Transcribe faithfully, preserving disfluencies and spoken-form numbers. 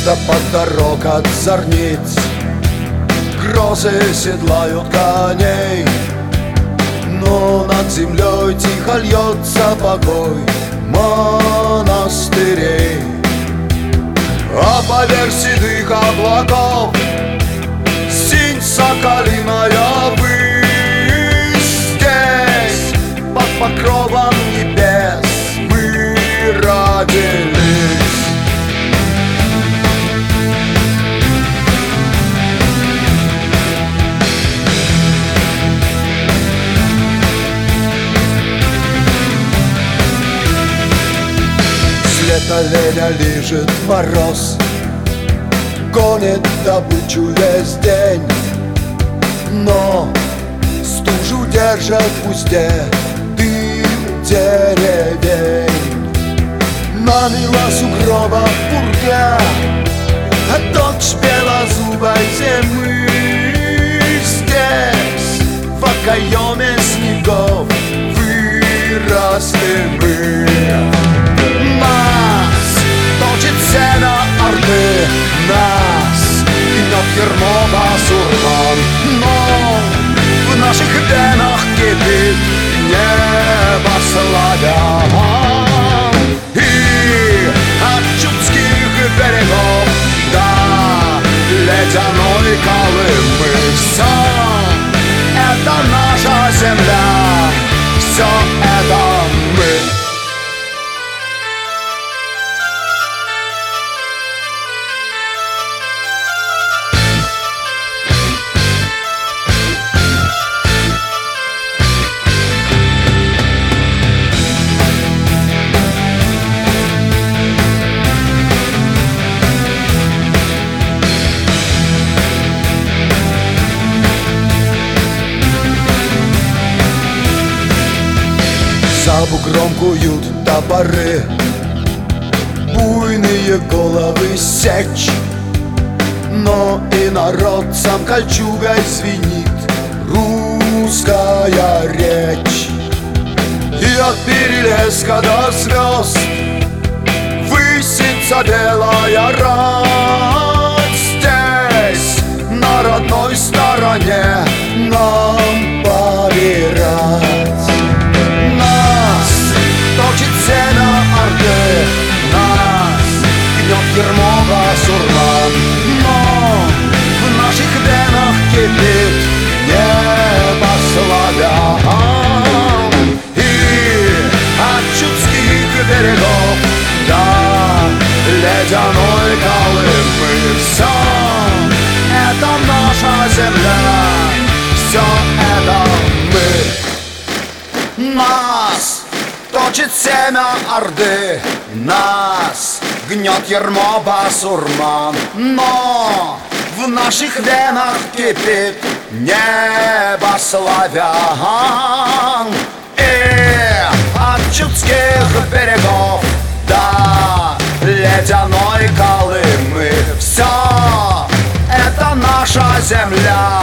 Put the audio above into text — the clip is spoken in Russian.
Листопад дорог от зорниц, грозы седлают коней, но над землей тихо льется покой монастырей. А поверх седых облаков синь соколиная высь. Здесь под покровом небес мы родились. С лета леня лежит мороз, гонит добычу весь день, но стужу держат в узде дым деревень. Намила сугроба пурга, а дочь белозубой зимы. Здесь в окоеме снегов выросли мы. Нас точит сено орды, нас гнет ермо басурман, но в наших венах кипит небо славян. И от чудских берегов до ледяной Колымы все это наша земля, все это мы. За бугром куют топоры, буйные головы сечь, но и народцам кольчугой звенит русская речь. И от Перелеска до звезд высится белая рать. Здесь, на родной стороне, нам помирать. Точит сено орды, нас гнет ермо басурман, но в наших венах кипит небо славян. И от чудских берегов до ледяной Колымы все это наша земля, все это мы. Нас точит семя орды, нас гнет ермо басурман, но в наших венах кипит небо славян. И от чудских берегов до ледяной Колымы все это наша земля,